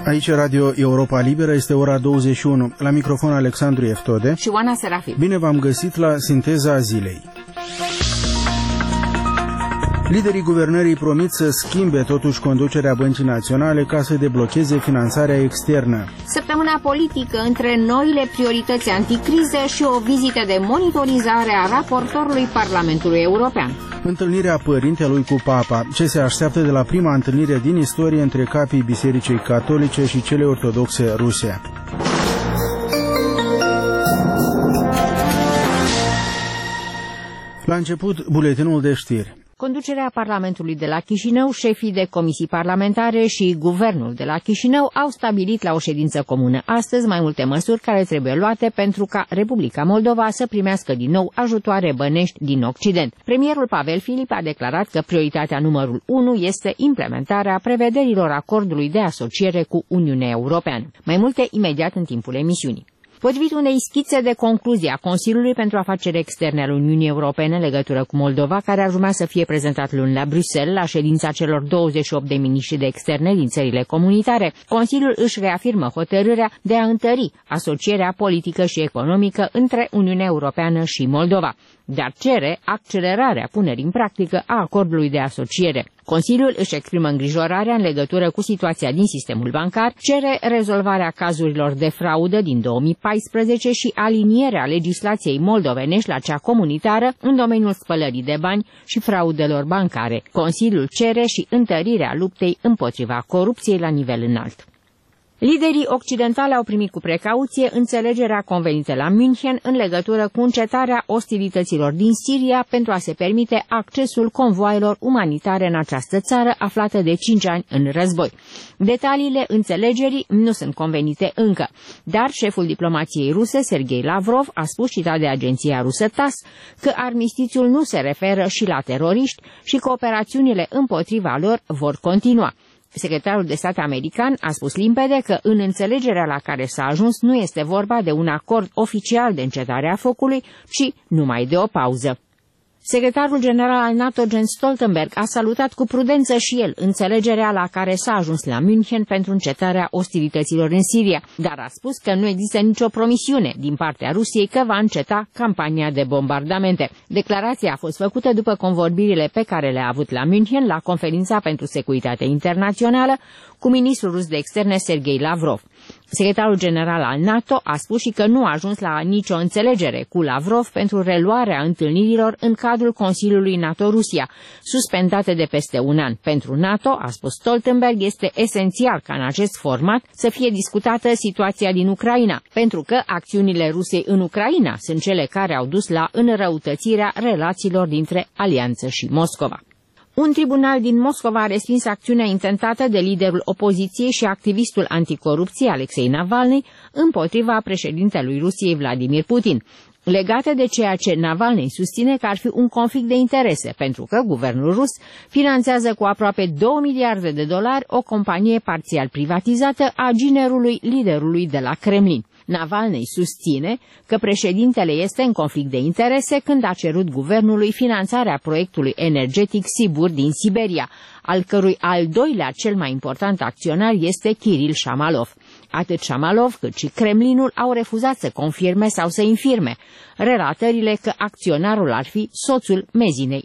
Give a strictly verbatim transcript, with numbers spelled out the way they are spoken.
Aici Radio Europa Liberă, este ora douăzeci și unu. La microfon Alexandru Eftode și Oana Serafim. Bine v-am găsit la Sinteza Zilei. Liderii guvernării promit să schimbe totuși conducerea Băncii Naționale ca să deblocheze finanțarea externă. Săptămâna politică între noile priorități anticriză și o vizită de monitorizare a raportorului Parlamentului European. Întâlnirea părintelui cu Papa. Ce se așteaptă de la prima întâlnire din istorie între capii Bisericii Catolice și cele ortodoxe ruse. La început, buletinul de știri. Conducerea Parlamentului de la Chișinău, șefii de comisii parlamentare și guvernul de la Chișinău au stabilit la o ședință comună astăzi mai multe măsuri care trebuie luate pentru ca Republica Moldova să primească din nou ajutoare bănești din Occident. Premierul Pavel Filip a declarat că prioritatea numărul unu este implementarea prevederilor acordului de asociere cu Uniunea Europeană. Mai multe imediat în timpul emisiunii. Potrivit unei schițe de concluzie a Consiliului pentru Afaceri Externe al Uniunii Europene în legătură cu Moldova, care ar urma să fie prezentat luni la Bruxelles, la ședința celor douăzeci și opt de miniștri de externe din țările comunitare, Consiliul își reafirmă hotărârea de a întări asocierea politică și economică între Uniunea Europeană și Moldova, dar cere accelerarea punerii în practică a acordului de asociere. Consiliul își exprimă îngrijorarea în legătură cu situația din sistemul bancar, cere rezolvarea cazurilor de fraudă din două mii paisprezece și alinierea legislației moldovenești la cea comunitară în domeniul spălării de bani și fraudelor bancare. Consiliul cere și întărirea luptei împotriva corupției la nivel înalt. Liderii occidentali au primit cu precauție înțelegerea convenită la München în legătură cu încetarea ostilităților din Siria pentru a se permite accesul convoailor umanitare în această țară aflată de cinci ani în război. Detaliile înțelegerii nu sunt convenite încă, dar șeful diplomației ruse, Sergei Lavrov, a spus, citat de agenția rusă TASS, că armistițiul nu se referă și la teroriști și că operațiunile împotriva lor vor continua. Secretarul de stat american a spus limpede că în înțelegerea la care s-a ajuns nu este vorba de un acord oficial de încetare a focului, ci numai de o pauză. Secretarul general al NATO, Jens Stoltenberg, a salutat cu prudență și el înțelegerea la care s-a ajuns la München pentru încetarea ostilităților în Siria, dar a spus că nu există nicio promisiune din partea Rusiei că va înceta campania de bombardamente. Declarația a fost făcută după convorbirile pe care le-a avut la München la Conferința pentru Securitate Internațională cu ministrul rus de externe Sergei Lavrov. Secretarul general al NATO a spus și că nu a ajuns la nicio înțelegere cu Lavrov pentru reluarea întâlnirilor în cadrul Consiliului NATO-Rusia, suspendate de peste un an. Pentru NATO, a spus Stoltenberg, este esențial ca în acest format să fie discutată situația din Ucraina, pentru că acțiunile Rusiei în Ucraina sunt cele care au dus la înrăutățirea relațiilor dintre Alianță și Moscova. Un tribunal din Moscova a respins acțiunea intentată de liderul opoziției și activistul anticorupție Alexei Navalny împotriva președintelui Rusiei Vladimir Putin, legate de ceea ce Navalny susține că ar fi un conflict de interese, pentru că guvernul rus finanțează cu aproape două miliarde de dolari o companie parțial privatizată a ginerului liderului de la Kremlin. Navalny susține că președintele este în conflict de interese când a cerut guvernului finanțarea proiectului energetic Sibur din Siberia, al cărui al doilea cel mai important acționar este Kiril Shamalov. Atât Shamalov cât și Kremlinul au refuzat să confirme sau să infirme relatările că acționarul ar fi soțul mezinei